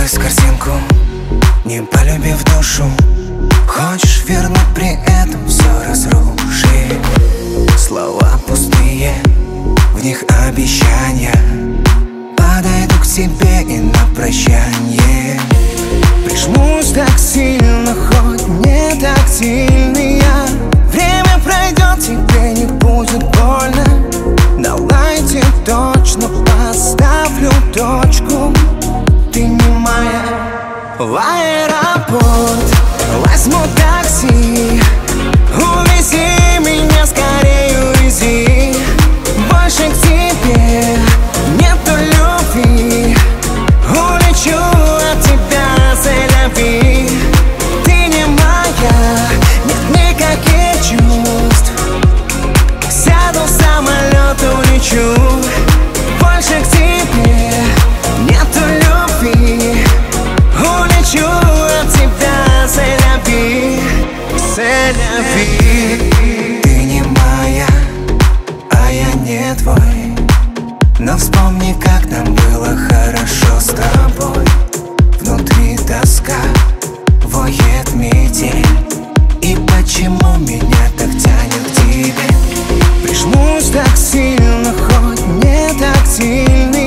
Брось картинку, не полюбив душу. Хочешь вернуть, при этом все разруши. Слова пустые, в них обещания. Подойду к тебе и на прощание прижмусь так сильно, хоть не тактильная. Время пройдет, тебе не будет больно. На лайте точно поставлю точку. Ты не моя. В аэропорт возьму такси. Увези меня скорее, увези. Больше к тебе нету любви. Улечу от тебя, c'est-la-vie. Ты не моя, нет никаких чувств. Сяду в самолет, улечу. Больше к тебе нету любви. Улечу от тебя, c'est-la-vie, c'est-la-vie. Ты не моя, а я не твой. Но вспомни, как нам было хорошо с тобой. Внутри тоска, воет метель. И почему меня так тянет к тебе? Прижмусь так сильно, хоть не тактильно.